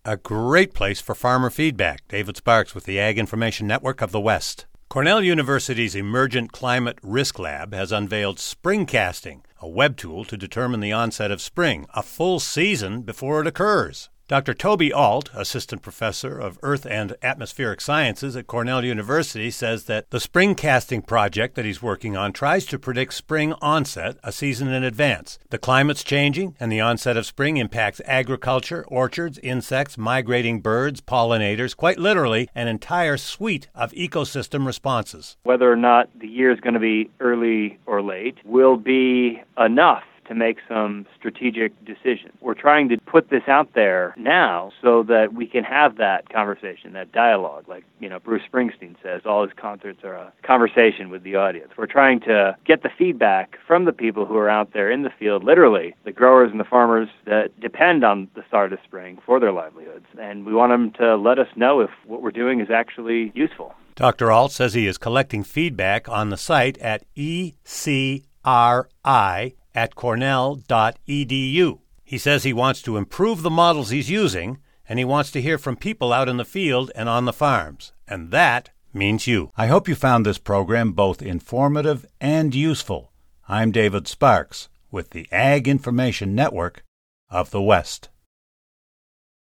A great place for farmer feedback. David Sparks with the Ag Information Network of the West. Cornell University's Emergent Climate Risk Lab has unveiled Springcasting, a web tool to determine the onset of spring, a full season before it occurs. Dr. Toby Alt, assistant professor of Earth and Atmospheric Sciences at Cornell University, says that the Springcasting project that he's working on tries to predict spring onset a season in advance. The climate's changing, and the onset of spring impacts agriculture, orchards, insects, migrating birds, pollinators, quite literally, an entire suite of ecosystem responses. Whether or not the year is going to be early or late will be enough to make some strategic decisions. We're trying to put this out there now so that we can have that conversation, that dialogue. Like, Bruce Springsteen says, all his concerts are a conversation with the audience. We're trying to get the feedback from the people who are out there in the field, literally, the growers and the farmers that depend on the start of spring for their livelihoods. And we want them to let us know if what we're doing is actually useful. Dr. Alt says he is collecting feedback on the site at ecri@cornell.edu. He says he wants to improve the models he's using, and he wants to hear from people out in the field and on the farms. And that means you. I hope you found this program both informative and useful. I'm David Sparks with the Ag Information Network of the West.